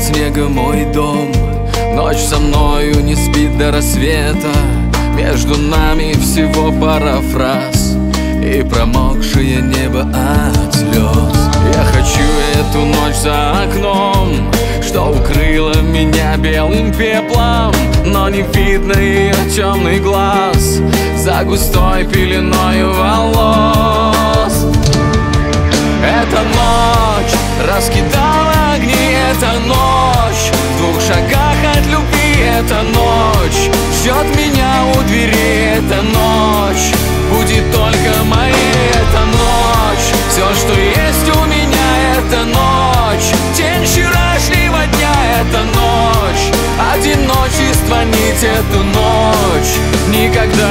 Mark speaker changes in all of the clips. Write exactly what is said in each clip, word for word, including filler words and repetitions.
Speaker 1: снега мой дом. Ночь со мною не спит до рассвета. Между нами всего пара фраз и промокшее небо от слез. Я хочу эту ночь за окном, что укрыла меня белым пеплом, но не видно ее темный глаз за густой пеленою волос. Эта ночь раскидала огни, эта ночь в двух шагах от любви, эта ночь ждет меня у двери, эта ночь будет только моей, эта ночь все, что есть у меня, эта ночь тень вчерашнего дня, эта ночь одиночество, нить, эту ночь никогда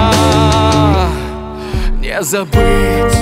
Speaker 1: не забыть.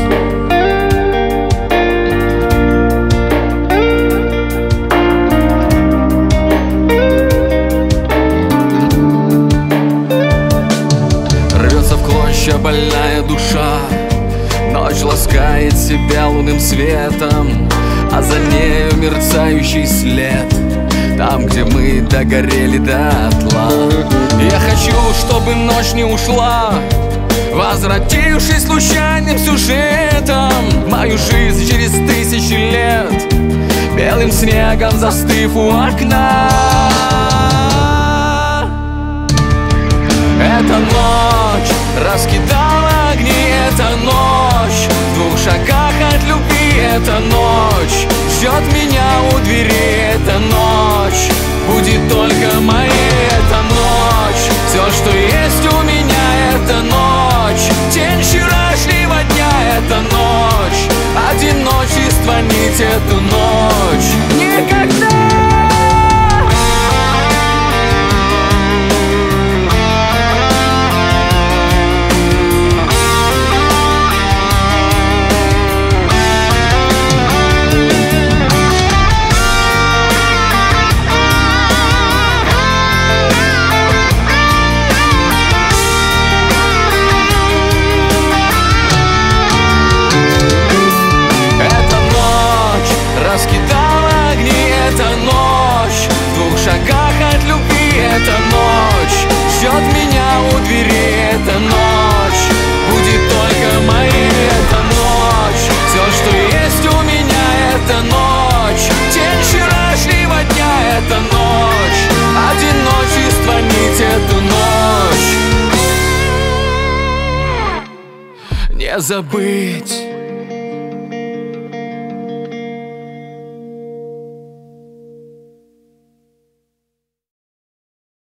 Speaker 1: Больная душа, ночь ласкает себя лунным светом, а за нею мерцающий след, там, где мы догорели дотла. Я хочу, чтобы ночь не ушла, возвратившись случайным сюжетом в мою жизнь через тысячи лет, белым снегом застыв у окна. Эта ночь раскидала огни, эта ночь в двух шагах от любви, эта ночь ждет меня у двери, эта ночь будет только моей, эта ночь все, что есть у меня, эта ночь тень вчерашнего дня, эта ночь одиночество, нить, эту ночь никогда. Раскидала огни, эта ночь в двух шагах от любви, эта ночь ждет меня у двери, эта ночь будет только моей, эта ночь все, что есть у меня, эта ночь тень вчерашнего дня, эта ночь одиночество, нить, эту ночь не забыть.